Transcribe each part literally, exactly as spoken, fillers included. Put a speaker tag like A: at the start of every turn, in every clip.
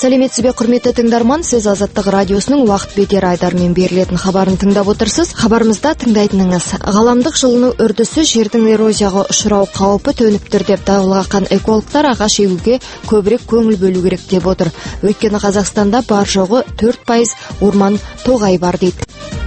A: Сәлеметсіз бе, құрметті тыңдарман, сіз Азаттық радиосының уақыт бетер айдарымен берілетін хабарын тыңдап отырсыз. Хабарымызда тыңдайтыныңыз: ғаламдық жылыну үрдісі жердің эрозияға ұшырау қаупі төніп тұр деп дабыл қаққан экологтар ағаш егуге көбірек көңіл бөлу керек деп отыр. Өйткені Қазақстанда бар жоғы төрт пайыз орман тоғай бар дейді.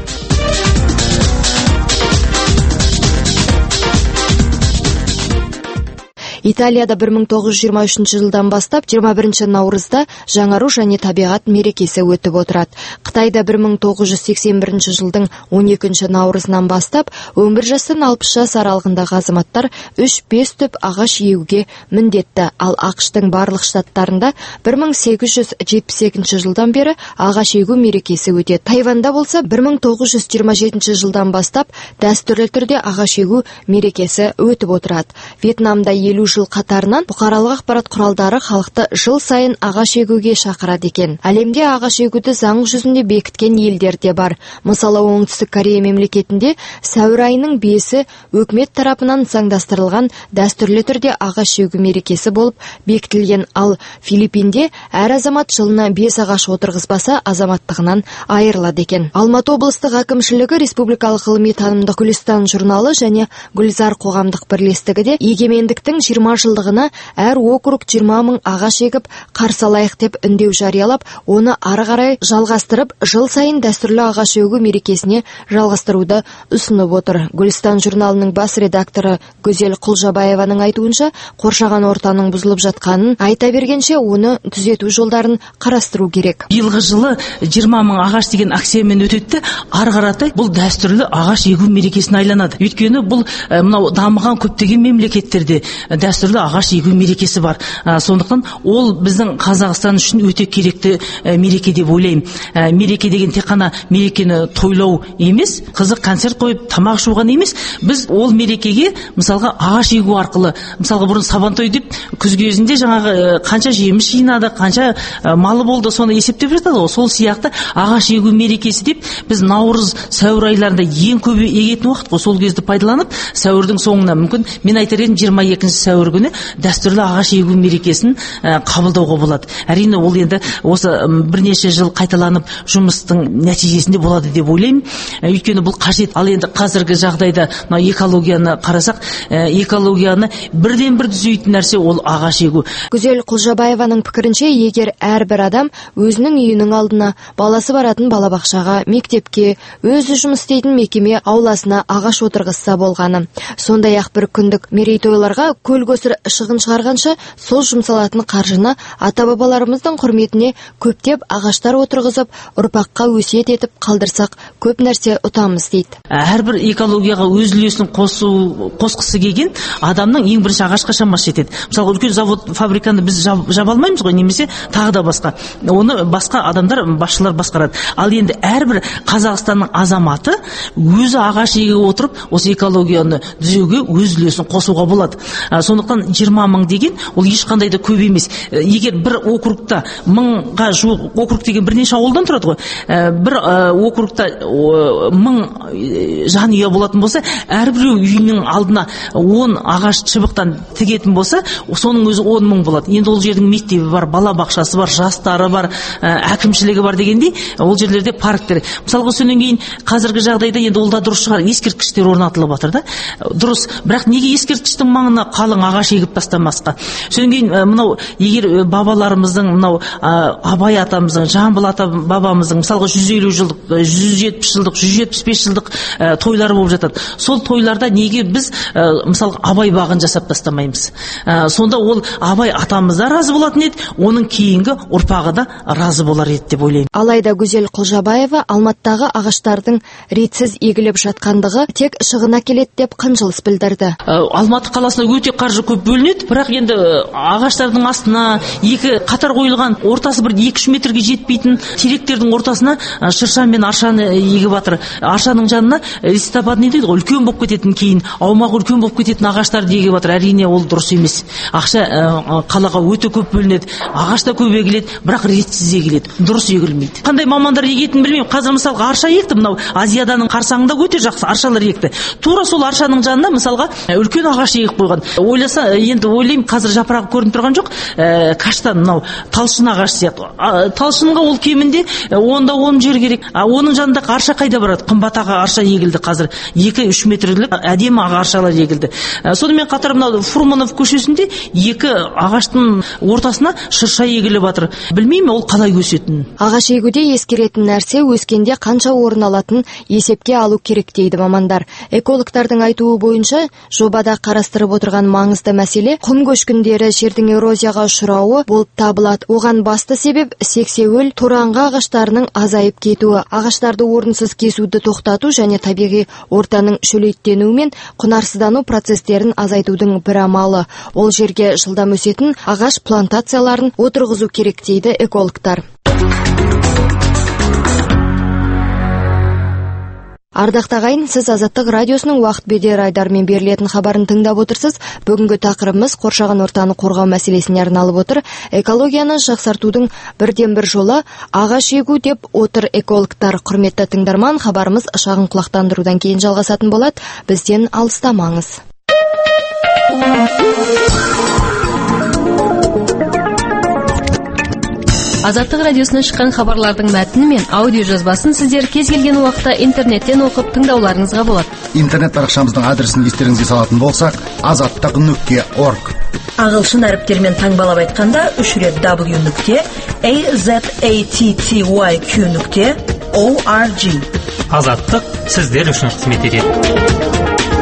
A: Италияда бір мың тоғыз жүз жиырма үшінші жылдан бастап жиырма бірінші наурызда жаңару және табиғат мерекесі өтіп отырады. Қытайда бір мың тоғыз жүз сексен бірінші жылдың он екінші наурызынан бастап он бір жастан алпыс жас аралығындағы азаматтар үш бес түп ағаш егуге міндетті. Ал ақш-тың барлық штаттарында бір мың сегіз жүз жетпіс екінші жылдан бері ағаш егу мерекесі өтеді. Тайванда болса бір мың тоғыз жүз жиырма жетінші жылдан бастап дәстүрлі түрде ағаш егу мерекесі өтіп отырады. Вьетнамда елу жыл қатарынан бұқаралық ақпарат құралдары халықты жыл сайын ағаш егуге шақырады екен. Әлемде ағаш егуді заң жүзінде бекіткен елдер де бар. Мысалы, Оңтүстік Корея мемлекетінде сәуір айының бесі өкімет тарапынан заңдастырылған дәстүрлі түрде ағаш егу мерекесі болып бекітілген. Ал Филиппинде әр азамат жылына бес ағаш отырғызбаса азаматтығынан айырылады екен. Алматы облыстық әкімшілігі республикалық ғылыми танымдық Гүлістан журналы және Гүлзар қоғамдық бірлестігі де егемендіктің жиырма жылдығына әр округ жиырма мың ағаш егіп қарсы алайық деп үндеу жариялап, оны ары қарай жалғастырып, жыл сайын дәстүрлі ағаш егу мерекесіне жалғастыруды ұсынып отыр. Гүлістан журналының бас редакторы Гүзел Құлжабаеваның айтуынша, қоршаған ортаның бұзылып жатқанын айта бергенше, оны түзету жолдарын қарастыру керек.
B: Биылғы жылы жиырма мың ағаш деген акциямен өтеді, ары қаратай бұл дәстүрлі ағаш егу мерекесіне айланады. Өйткені бұл мынау дамыған көптеген мемлекеттерде дәстүрлі ағаш егу мерекесі бар. А, сондықтан ол біздің Қазақстан үшін өте керекті ә, мереке деп ойлаймын. Ә, мереке деген тек қана мерекені тойлау емес, қызық концерт қойып тамақ ішу ғана емес. Біз ол мерекеге мысалға ағаш егу арқылы, мысалға бұрын сабантой деп күз кезінде жаңағы ә, қанша жеміс жинады, қанша ә, малы болды, соны есептеп жатады ғой. Сол сияқты ағаш егу мерекесі деп біз наурыз, сәуір айларында ең көп егетін уақыт қой. Сол кезде пайдаланып, сәуірдің соңына мүмкін мен айтар едім жиырма екінші сәуір күні дәстүрлі ағаш егу мерекесін ә, қабылдауға болады. Әрине ол енді осы бірнеше жыл қайталанып жұмыстың нәтижесінде болады деп ойлаймын. Ә, өйткені бұл қажет. Ал енді қазіргі жағдайда экологияны қарасақ, ә, экологияны бірден бір түзейтін нәрсе ол ағаш егу.
A: Гүзел Құлжабаеваның пікірінше, егер әрбір адам өзінің үйінің алдына, баласы баратын балабақшаға, мектепке, өзі жұмыс істейтін мекеме ауласына ағаш отырғызса болғаны. Сондай-ақ бір күндік мерейтойларға көл көсір шығын шығарғанша, сол жұмсалатын қаржыны ата-бабаларымыздың құрметіне көптеп ағаштар отырғызып, ұрпаққа өсиет етіп қалдырсақ, көп нәрсе ұтамыз дейді.
B: Әрбір экологияға өз үлесін қосу қосқысы келген адамның ең бірінші ағашқа шамасы жетеді. Мысалы, үлкен завод, фабриканы біз жаб, жаба алмаймыз ғой, немесе тағы да басқа. Оны басқа адамдар, басшылар басқарады. Ал енді әрбір Қазақстанның азаматы өзі ағаш еге отырып, осы экологияны түзеуге өз үлесін қосуға болады. Сондықтан жиырма мың деген ол ешқандай да көп емес. Егер бір округта мыңға жуық, округ деген бірнеше ауылдан тұрады ғой, бір округта мың жанұя болатын болса, әрбір үйінің алдына он ағаш шыбықтан тігетін болса, соның өзі он мың болады. Енді ол жердің мектебі бар, балабақшасы бар, жастары бар, әкімшілігі бар дегендей, ол жерлерде парктер. Мысалға, сонан кейін қазіргі жағдайда енді ол да дұрыс шығар, ескерткіштер орнатылып жатыр да. Дұрыс, бірақ неге ескерткіштің маңына қалың ағаш егіп тастамасқа? Сонан кейін мынау егер бабаларымыздың, мынау Абай атамыздың, Жамбыл ата бабамыздың мысалға жүз елу жылдық, жүз жетпіс жылдық, жүз жетпіс бес жылдық тойлары болып жатады. Сол тойларда неге біз мысалға Абай бағын жасап тастамаймыз? Сонда ол Абай атамыз да разы болатын еді, оның кейінгі ұрпағы да разы болар еді деп ойлаймын.
A: Алайда Гүзел Құлжабаева Алматыдағы ағаштардың ретсіз егіліп жатқандығы тек шығын әкеледі деп қынжылыс білдірді.
B: Алматы қаласына өте қаржы көп бөлінеді, бірақ енді ағаштардың астына екі қатар қойылған, ортасы бір екі үш метрге жетпейтін теректердің ортасына шырша мен аршаны егіп жатыр. Аршаның жанына листопадный дейді ғой, үлкен болып кететін, кейін аумағы үлкен болып кететін ағаштарды егіп жатыр. Әрине ол дұрыс емес. Ақша қалаға өте көп бөлінеді, ағаш та көп егіледі, бірақ ретсіз егіледі, дұрыс егілмейді. Қандай мамандар егетінін білмеймін. Қазір мысалға арша екті, мынау Азияданың қарсаңында өте жақсы аршалар екті. Тура сол аршаның жанына мысалға үлкен ағаш егіп қойған. ойласа, енді ойлаймын, қазір жапырағы көрініп тұрған жоқ, ә, каштан, мынау талшын ағаш сияқты. А, талшынға ол кемінде онда он жер керек. А оның жанындағы арша қайда барады? Қымбатаға арша егілді қазір. екі үш метрлік әдемі ағашалар егілді. Ә, сонымен қатар мынау Фурманов көшесінде екі ағаштың ортасына шырша егіліп жатыр. Білмеймін, ол қалай өсетінін.
A: Ағаш егуде ескеретін нәрсе өскенде қанша орын алатын есепке алу керек дейді мамандар. Экологтардың айтуы бойынша жобада қарастырып отырған маңызды мәселе құм көшкіндері жердің эрозияға ұшырауы болып табылады. Оған басты себеп сексеуіл туранға ағаштарының азайып кетуі. Ағаштарды орынсыз кесуді тоқтату және табиғи ортаның шөлейттенуі мен құнарсыздану процестерін азайтудың бір амалы. Ол жерге жылдам өсетін ағаш плантацияларын отырғызу керек дейді экологтар. Ардақтағы ағайын, сіз Азаттық радиосының уақыт бедер айдарымен берілетін хабарын тыңдап отырсыз. Бүгінгі тақырыбымыз қоршаған ортаны қорғау мәселесіне арналып отыр. Экологияны жақсартудың бірден бір жолы ағаш егу деп отыр экологтар. Құрметті тыңдарман, хабарымыз шағын құлақтандырудан кейін жалғасатын болады. Бізден алыстамаңыз.
C: Азаттық радиосынан шыққан хабарлардың мәтіні мен аудио жазбасын сіздер кез келген уақытта интернеттен оқып тыңдауларыңызға болады.
D: Интернет парақшамыздың адресін естеріңізге салатын болсақ, азаттық нүкте орг.
E: Ағылшын әріптермен таңбалап айтқанда үш рет w нүкте azatty нүкте org.
F: Азаттық сіздер үшін қызмет етеді.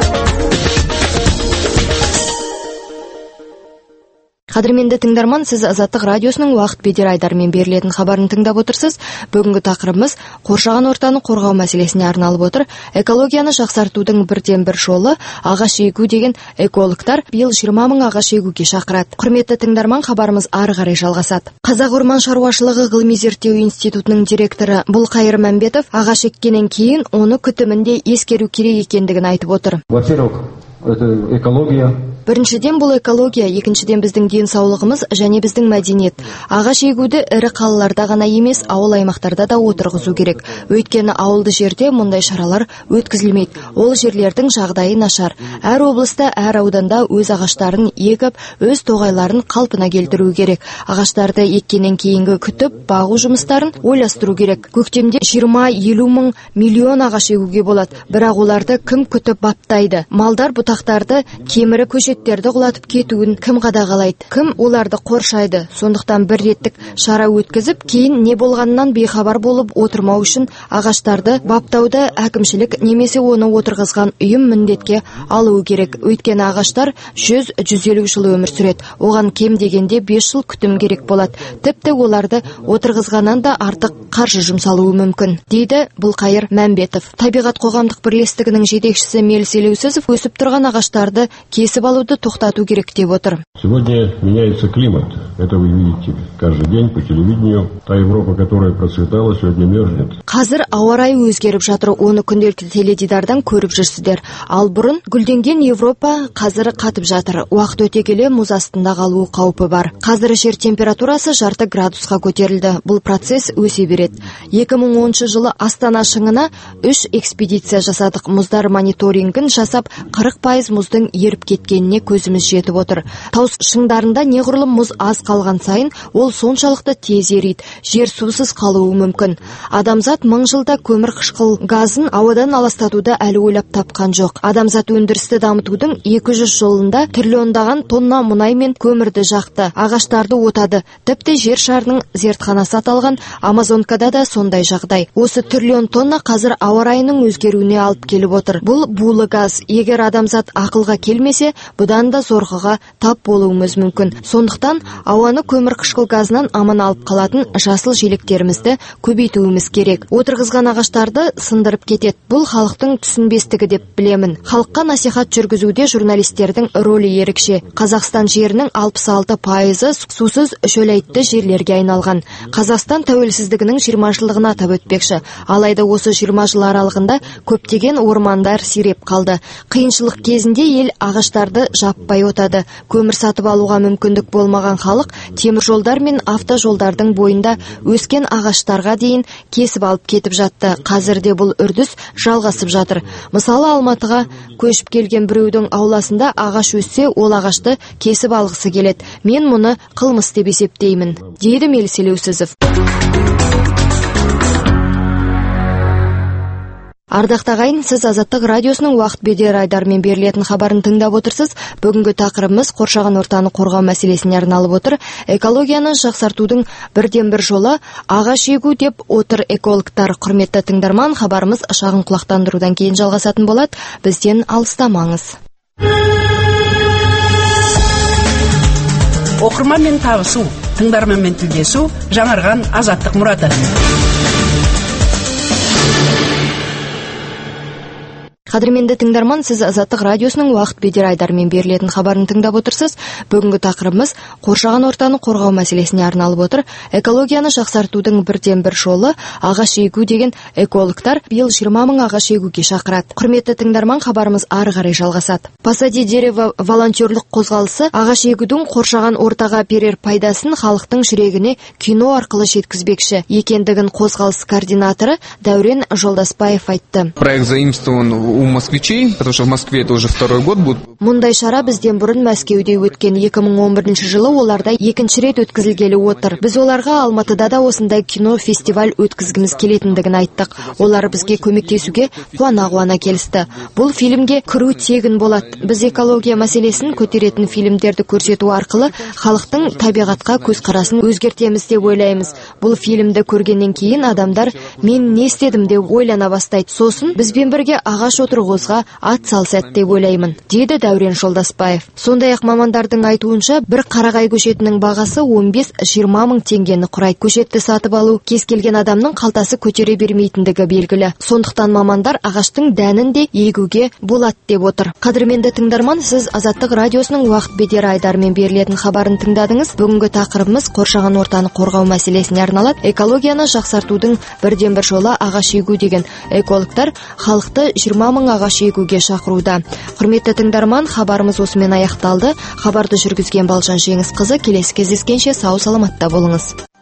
A: Қадірменді тыңдарман, сіз Азаттық радиосының уақыт бедер айдарымен берілетін хабарын тыңдап отырсыз. Бүгінгі тақырыбымыз қоршаған ортаны қорғау мәселесіне арналып отыр. Экологияны жақсартудың бірден бір жолы ағаш егу деген экологтар биыл жиырма мың ағаш егуге шақырады. Құрметті тыңдарман, хабарымыз ары қарай жалғасады. Қазақ орман шаруашылығы ғылыми зерттеу институтының директоры Бұлқайыр Мәмбетов ағаш еккеннен кейін оны күтімінде ескеру керек екендігін айтып отыр.
G: Во-первых, это экология.
A: Біріншіден бұл экология, екіншіден біздің денсаулығымыз және біздің мәдениет. Ағаш егуді ірі қалаларда ғана емес, ауыл аймақтарда да отырғызу керек. Өйткені ауылды жерде мұндай шаралар өткізілмейді. Ол жерлердің жағдайы нашар. Әр облыста, әр ауданда өз ағаштарын егіп, өз тоғайларын қалпына келтіру керек. Ағаштарды еккеннен кейінгі күтіп, бағу жұмыстарын ойластыру керек. Көктемде жиырма елу мың миллион ағаш егуге болады. Бірақ оларды кім күтіп баптайды? Малдар бұтақтарды кеміріп көшеттерді құлатып кетуін кім қадағалайды? Кім оларды қоршайды? Сондықтан бір реттік шара өткізіп, кейін не болғанынан бейхабар болып отырмау үшін ағаштарды баптауды әкімшілік немесе оны отырғызған ұйым міндетке алуы керек. Өйткені ағаштар жүз жүз елу жыл өмір сүреді. Оған кем дегенде бес жыл күтім керек болады. Тіпті оларды отырғызғаннан да артық қаржы жұмсалуы мүмкін, дейді Бұлқайыр Мәмбетов. Табиғат қоғамдық бірлестігінің жетекшісі Мелс Елеусізов өсіп тұрған ағаштарды кесіп алуды тоқтату керек деп отыр.
G: Сегодня меняется климат. Это вы видите каждый день по телевидению. Та Европа, которая процветала, сегодня мерзнет.
A: Қазір ауа райы өзгеріп жатыр, оны күнделікті теледидардан көріп жүрсіздер. Ал бұрын гүлденген Европа қазір қатып жатыр. Уақыт өте келе мұз астында қалу қаупі бар. Қазір жер температурасы жарты градусқа көтерілді. Бұл процесс өсе береді. екі мың оныншы жылы Астана шыңына үш экспедиция жасадық. Мұздар мониторингін жасап, қырық пайыз мұздың еріп кеткеніне көзіміз жетіп отыр. Тау шыңдарында неғұрлым мұз аз қалған сайын, ол соншалықты тез ериді, жер сусыз қалуы мүмкін. Адамзат мың жылда көмір қышқыл газын ауадан аластатуды әлі ойлап тапқан жоқ. Адамзат өндірісті дамытудың екі жүз жылында триллиондаған тонна мұнай мен көмірді жақты, ағаштарды отады. Тіпті жер шарының зертханасы аталған Амазонкада да сондай жағдай. Осы триллион тонна қазір ауа райының өзгеруіне алып келіп отыр. Бұл булы газ. Егер адамзат ақылға келмесе, бұдан да зорғыға тап болуымыз мүмкін. Сондықтан ауаны көмір қышқыл газынан аман алып қалатын жасыл желектерімізді көбейтуіміз керек. Отырғызған ағаштарды сындырып кетеді. Бұл халықтың түсінбестігі деп білемін. Халыққа насихат жүргізуде журналистердің рөлі ерекше. Қазақстан жерінің алпыс алты пайызы сусыз шөлейтті жерлерге айналған. Қазақстан тәуелсіздігінің жиырма жылдығын атап өтпекші. Алайда осы жиырма жыл аралығында көптеген ормандар сиреп қалды. Қиыншылық кезінде ел ағаштарды жаппай отады. Көмір сатып алуға мүмкіндік болмаған халық темір жолдар мен автожолдардың бойында өскен ағаштарға дейін кесіп алып кетіп жатты. Қазірде бұл үрдіс жалғасып жатыр. Мысалы, Алматыға көшіп келген біреудің ауласында ағаш өссе, ол ағашты кесіп алғысы келеді. Мен мұны қылмыс деп есептеймін, дейді Мелис Елеусізов. Ардақты ағайын, сіз Азаттық радиосының уақыт бедер айдарымен берілетін хабарын тыңдап отырсыз. Бүгінгі тақырыбымыз қоршаған ортаны қорғау мәселесіне арналып отыр. Экологияны жақсартудың бірден бір жолы ағаш егу деп отыр экологтар. Құрметті тыңдарман, хабарымыз шағын құлақтандырудан кейін жалғасатын болады. Бізден алыстамаңыз.
H: Оқырманмен табысу, тыңдарманмен тілдесу, жаңарған азаттық мұраты.
A: Қадірменді тыңдарман, сіз Азаттық радиосының уақыт бедер айдарымен берілетін хабарын тыңдап отырсыз. Бүгінгі тақырыбымыз қоршаған ортаны қорғау мәселесіне арналып отыр. Экологияны жақсартудың бірден бір жолы ағаш егу деген экологтар биыл жиырма мың ағаш егуге шақырады. Құрметті тыңдарман, хабарымыз ары қарай жалғасады. Посади дерево волонтерлік қозғалысы ағаш егудің қоршаған ортаға берер пайдасын халықтың жүрегіне кино арқылы жеткізбекші екендігін қозғалыс координаторы Дәурен Жолдасбаев айтты.
I: Проект заимствован у москвичей, потому что в Москве это уже второй год будет.
A: Мұндай шара бізден бұрын Мәскеуде өткен екі мың он бірінші жылы оларда екінші рет өткізілгелі отыр. Біз оларға Алматыда да осындай кино фестиваль өткізгіміз келетіндігін айттық. Олар бізге көмектесуге қуана-қуана келісті. Бұл фильмге кіру тегін болады. Біз экология мәселесін көтеретін фильмдерді көрсету арқылы халықтың табиғатқа көзқарасын өзгертеміз деп ойлаймыз. Бұл фильмді көргеннен кейін адамдар мен не істедім деп ойлана бастайды. Сосын бізбен бірге ағаш отырғызуға ат салысады деп ойлаймын, дейді Дәурен Жолдасбаев. Сондай-ақ мамандардың айтуынша бір қарағай көшетінің бағасы он бес жиырма мың теңгені құрайды. Көшетті сатып алу кез келген адамның қалтасы көтере бермейтіндігі белгілі. Сондықтан мамандар ағаштың дәнін де егуге болады деп отыр. Қадірменді тыңдарман, сіз Азаттық радиосының уақыт бедер айдарымен берілетін хабарын тыңдадыңыз. Бүгінгі тақырыбымыз қоршаған ортаны қорғау мәселесіне арналады. Экологияны жақсартудың бірден бір жолы ағаш егу деген экологтар халықты жиырма мың ағаш егуге шақыруда. Құрметті тыңдарман, хабарымыз осымен аяқталды. Хабарды жүргізген Балжан Жеңісқызы. Келесі кездескенше сау саламатта болыңыз.